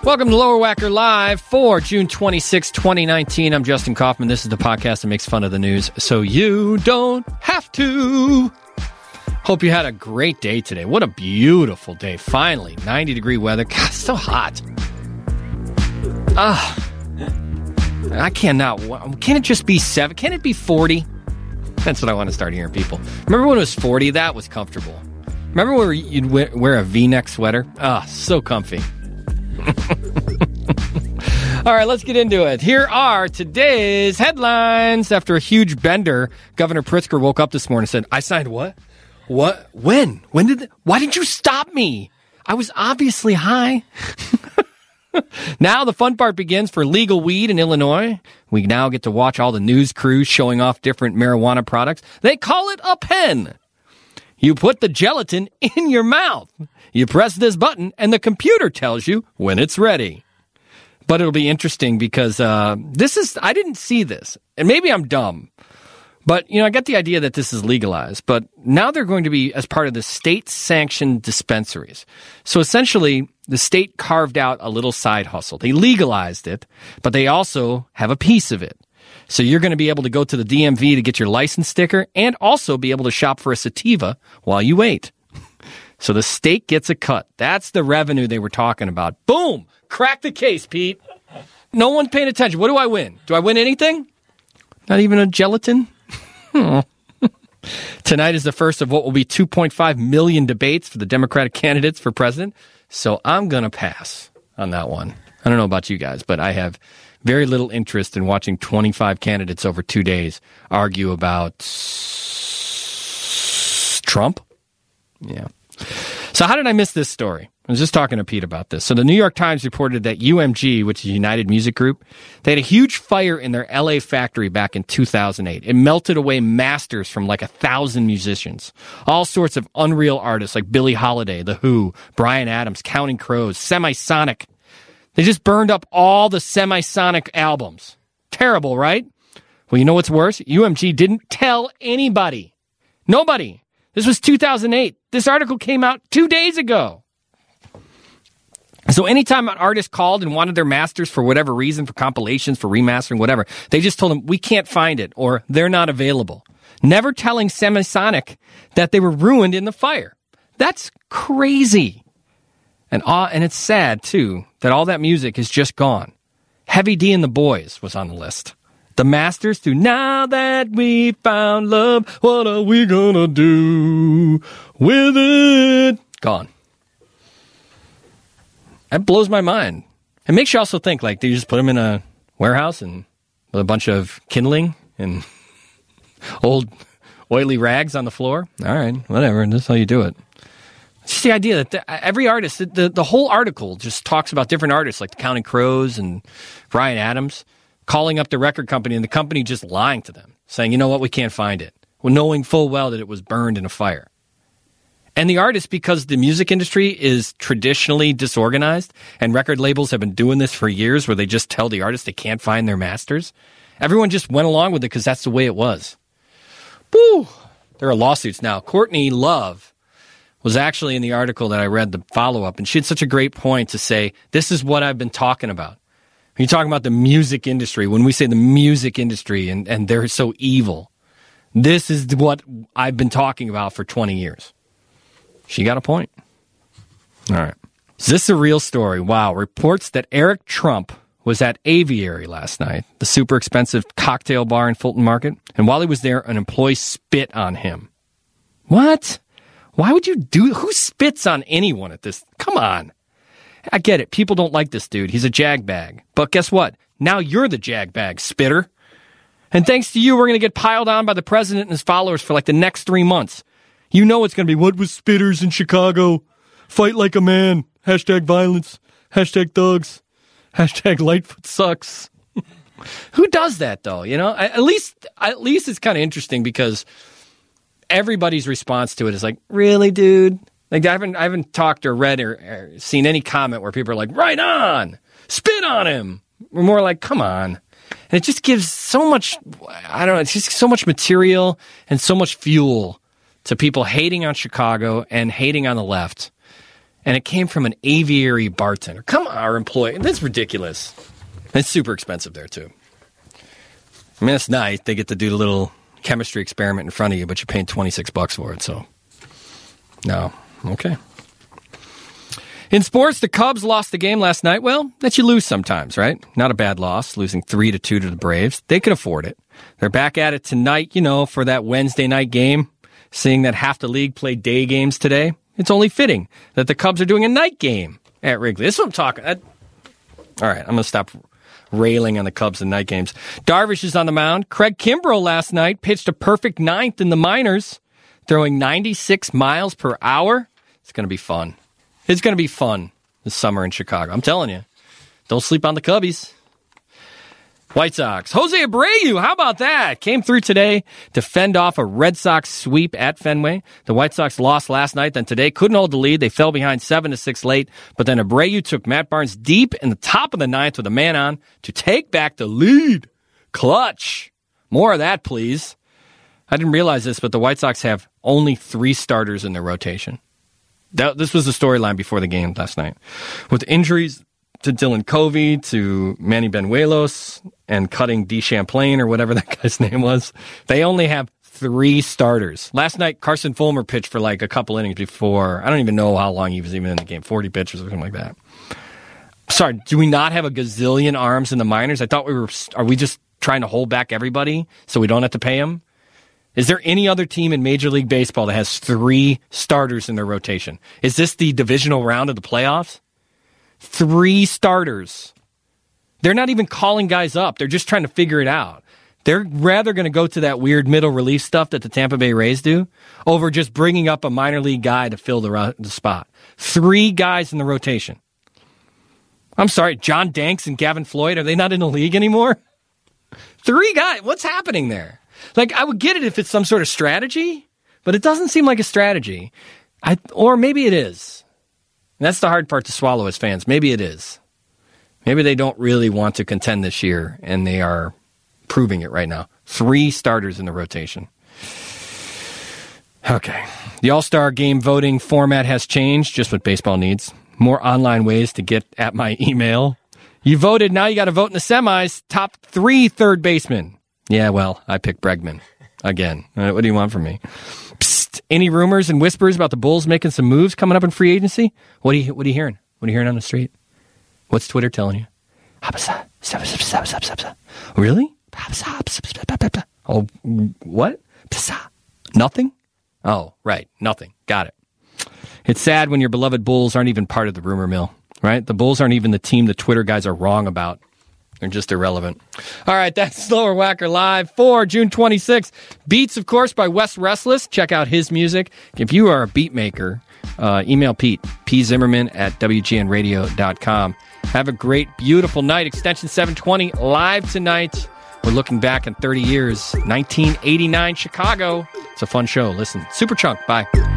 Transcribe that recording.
Welcome to Lower Whacker Live for June 26, 2019. I'm Justin Kaufman. This is the podcast that makes fun of the news so you don't have to. Hope you had a great day today. What a beautiful day. Finally, 90-degree weather. God, it's so hot. I cannot. Can it just be 7? Can it be 40? That's what I want to start hearing people. Remember when it was 40? That was comfortable. Remember when you'd wear a V-neck sweater? So comfy. All right, let's get into it. Here are today's headlines. After a huge bender, Governor Pritzker woke up this morning and said, I signed what? What? When? Why did you stop me? I was obviously high. Now the fun part begins for legal weed in Illinois. We now get to watch all the news crews showing off different marijuana products. They call it a pen. You put the gelatin in your mouth. You press this button, and the computer tells you when it's ready. But it'll be interesting because I didn't see this, and maybe I'm dumb. But, I got the idea that this is legalized. But now they're going to be as part of the state-sanctioned dispensaries. So essentially, the state carved out a little side hustle. They legalized it, but they also have a piece of it. So you're going to be able to go to the DMV to get your license sticker and also be able to shop for a sativa while you wait. So the state gets a cut. That's the revenue they were talking about. Boom! Crack the case, Pete. No one's paying attention. What do I win? Do I win anything? Not even a gelatin? Tonight is the first of what will be 2.5 million debates for the Democratic candidates for president. So I'm going to pass on that one. I don't know about you guys, but I have very little interest in watching 25 candidates over 2 days argue about Trump. Yeah. So how did I miss this story? I was just talking to Pete about this. So the New York Times reported that UMG, which is United Music Group, they had a huge fire in their LA factory back in 2008. It melted away masters from like 1,000 musicians. All sorts of unreal artists like Billie Holiday, The Who, Bryan Adams, Counting Crows, Semisonic. They just burned up all the Semisonic albums. Terrible, right? Well, you know what's worse? UMG didn't tell anybody. Nobody. This was 2008. This article came out 2 days ago. So anytime an artist called and wanted their masters for whatever reason, for compilations, for remastering, whatever, they just told them, we can't find it, or they're not available. Never telling Semisonic that they were ruined in the fire. That's crazy. And it's sad, too, that all that music is just gone. Heavy D and the Boys was on the list. The Masters through Now That We Found Love, what are we gonna do with it? Gone. That blows my mind. It makes you also think, like, they just put them in a warehouse and with a bunch of kindling and old oily rags on the floor. All right, whatever, that's how you do it. It's just the idea that every artist, the whole article just talks about different artists like the Counting Crows and Bryan Adams calling up the record company and the company just lying to them, saying, you know what, we can't find it. Well, knowing full well that it was burned in a fire. And the artists, because the music industry is traditionally disorganized and record labels have been doing this for years where they just tell the artists they can't find their masters, everyone just went along with it because that's the way it was. Woo! There are lawsuits now. Courtney Love was actually in the article that I read, the follow-up, and she had such a great point to say, this is what I've been talking about. When you're talking about the music industry, when we say the music industry and they're so evil, this is what I've been talking about for 20 years. She got a point. All right. Is this a real story? Wow. Reports that Eric Trump was at Aviary last night, the super expensive cocktail bar in Fulton Market. And while he was there, an employee spit on him. What? Why would you do? Who spits on anyone at this? Come on. I get it. People don't like this dude. He's a jagbag. But guess what? Now you're the jagbag, spitter. And thanks to you, we're going to get piled on by the president and his followers for like the next 3 months. You know it's going to be, what was spitters in Chicago? Fight like a man. Hashtag violence. Hashtag thugs. Hashtag Lightfoot sucks. Who does that, though? You know, at least it's kind of interesting because everybody's response to it is like, really, dude? Like, I haven't talked or read or seen any comment where people are like, right on, spit on him. We're more like, come on. And it just gives so much, I don't know, it's just so much material and so much fuel to people hating on Chicago and hating on the left. And it came from an aviary bartender. Come on, our employee. That's ridiculous. It's super expensive there, too. I mean, it's nice. They get to do the little chemistry experiment in front of you, but you're paying $26 for it, so. No. Okay. In sports, the Cubs lost the game last night. Well, that you lose sometimes, right? Not a bad loss, losing 3-2 to the Braves. They can afford it. They're back at it tonight, for that Wednesday night game. Seeing that half the league played day games today, it's only fitting that the Cubs are doing a night game at Wrigley. This is what I'm talking. All right, I'm going to stop railing on the Cubs and night games. Darvish is on the mound. Craig Kimbrell last night pitched a perfect ninth in the minors, throwing 96 miles per hour. It's going to be fun. It's going to be fun this summer in Chicago. I'm telling you. Don't sleep on the Cubbies. White Sox. Jose Abreu, how about that? Came through today to fend off a Red Sox sweep at Fenway. The White Sox lost last night, then today couldn't hold the lead. They fell behind 7-6 late, but then Abreu took Matt Barnes deep in the top of the ninth with a man on to take back the lead. Clutch. More of that, please. I didn't realize this, but the White Sox have only 3 starters in their rotation. This was the storyline before the game last night. With injuries to Dylan Covey, to Manny Benuelos, and cutting D. Champlain, or whatever that guy's name was, they only have 3 starters. Last night, Carson Fulmer pitched for like a couple innings before. I don't even know how long he was even in the game, 40 pitches or something like that. Sorry, do we not have a gazillion arms in the minors? I thought are we just trying to hold back everybody so we don't have to pay them? Is there any other team in Major League Baseball that has 3 starters in their rotation? Is this the divisional round of the playoffs? 3 starters. They're not even calling guys up. They're just trying to figure it out. They're rather going to go to that weird middle relief stuff that the Tampa Bay Rays do over just bringing up a minor league guy to fill the spot. 3 guys in the rotation. I'm sorry, John Danks and Gavin Floyd, are they not in the league anymore? 3 guys. What's happening there? Like, I would get it if it's some sort of strategy, but it doesn't seem like a strategy. Or maybe it is. And that's the hard part to swallow as fans. Maybe it is. Maybe they don't really want to contend this year, and they are proving it right now. 3 starters in the rotation. Okay. The All-Star Game voting format has changed, just what baseball needs. More online ways to get at my email. You voted, now you got to vote in the semis. Top 3 third basemen. Yeah, well, I picked Bregman. Again. What do you want from me? Psst. Any rumors and whispers about the Bulls making some moves coming up in free agency? What are you hearing? What are you hearing on the street? What's Twitter telling you? Really? Oh, what? Nothing? Oh, right. Nothing. Got it. It's sad when your beloved Bulls aren't even part of the rumor mill, right? The Bulls aren't even the team the Twitter guys are wrong about. They're just irrelevant. All right, that's Slower Whacker Live for June 26th. Beats, of course, by Wes Restless. Check out his music. If you are a beat maker, email Pete, pzimmerman@wgnradio.com. Have a great, beautiful night. Extension 720 live tonight. We're looking back in 30 years. 1989 Chicago. It's a fun show. Listen, Super Chunk. Bye.